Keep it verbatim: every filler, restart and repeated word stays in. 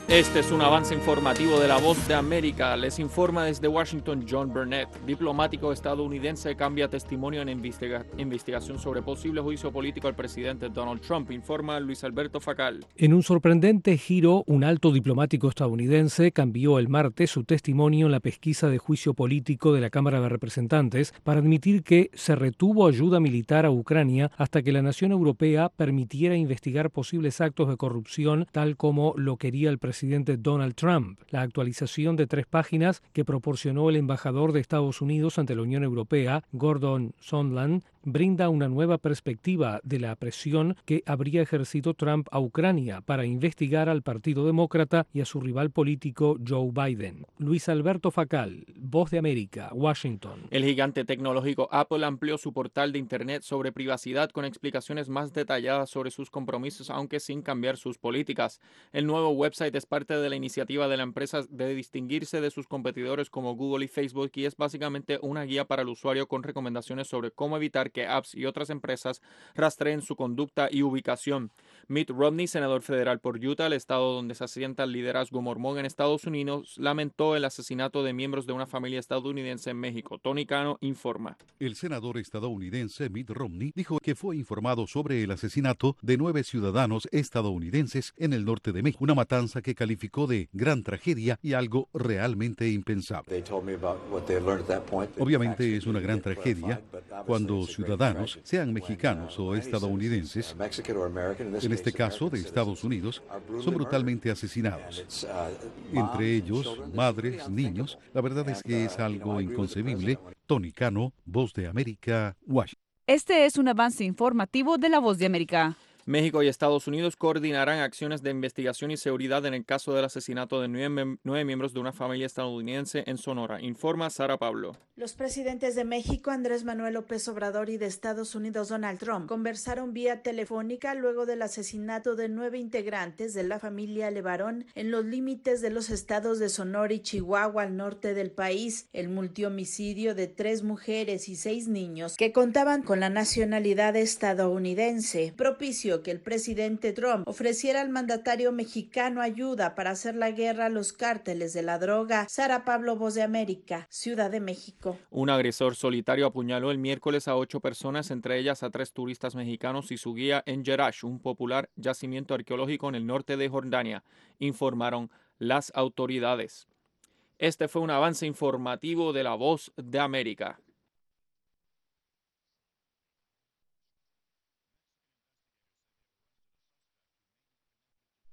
Este es un avance informativo de La Voz de América. Les informa desde Washington John Burnett. Diplomático estadounidense cambia testimonio en investiga investigación sobre posible juicio político al presidente Donald Trump, informa Luis Alberto Facal. En un sorprendente giro, un alto diplomático estadounidense cambió el martes su testimonio en la pesquisa de juicio político de la Cámara de Representantes para admitir que se retuvo ayuda militar a Ucrania hasta que la nación europea permitiera investigar posibles actos de corrupción, tal como lo quería el presidente presidente Donald Trump. La actualización de tres páginas que proporcionó el embajador de Estados Unidos ante la Unión Europea, Gordon Sondland, brinda una nueva perspectiva de la presión que habría ejercido Trump a Ucrania para investigar al Partido Demócrata y a su rival político Joe Biden. Luis Alberto Facal, Voz de América, Washington. El gigante tecnológico Apple amplió su portal de Internet sobre privacidad con explicaciones más detalladas sobre sus compromisos, aunque sin cambiar sus políticas. El nuevo website es parte de la iniciativa de la empresa de distinguirse de sus competidores como Google y Facebook y es básicamente una guía para el usuario con recomendaciones sobre cómo evitar que apps y otras empresas rastreen su conducta y ubicación. Mitt Romney, senador federal por Utah, el estado donde se asienta el liderazgo mormón en Estados Unidos, lamentó el asesinato de miembros de una familia estadounidense en México. Tony Cano informa. El senador estadounidense Mitt Romney dijo que fue informado sobre el asesinato de nueve ciudadanos estadounidenses en el norte de México, una matanza que calificó de gran tragedia y algo realmente impensable. Obviamente es una gran tragedia cuando ciudadanos, sean mexicanos o estadounidenses, en este caso de Estados Unidos, son brutalmente asesinados. Entre ellos, madres, niños. La verdad es que es algo inconcebible. Tony Cano, Voz de América, Washington. Este es un avance informativo de La Voz de América. México y Estados Unidos coordinarán acciones de investigación y seguridad en el caso del asesinato de nueve, nueve miembros de una familia estadounidense en Sonora, informa Sara Pablo. Los presidentes de México, Andrés Manuel López Obrador, y de Estados Unidos, Donald Trump, conversaron vía telefónica luego del asesinato de nueve integrantes de la familia Levarón en los límites de los estados de Sonora y Chihuahua al norte del país. El multihomicidio de tres mujeres y seis niños que contaban con la nacionalidad estadounidense propició que el presidente Trump ofreciera al mandatario mexicano ayuda para hacer la guerra a los cárteles de la droga. Sara Pablo, Voz de América, Ciudad de México. Un agresor solitario apuñaló el miércoles a ocho personas, entre ellas a tres turistas mexicanos y su guía en Jerash, un popular yacimiento arqueológico en el norte de Jordania, informaron las autoridades. Este fue un avance informativo de La Voz de América.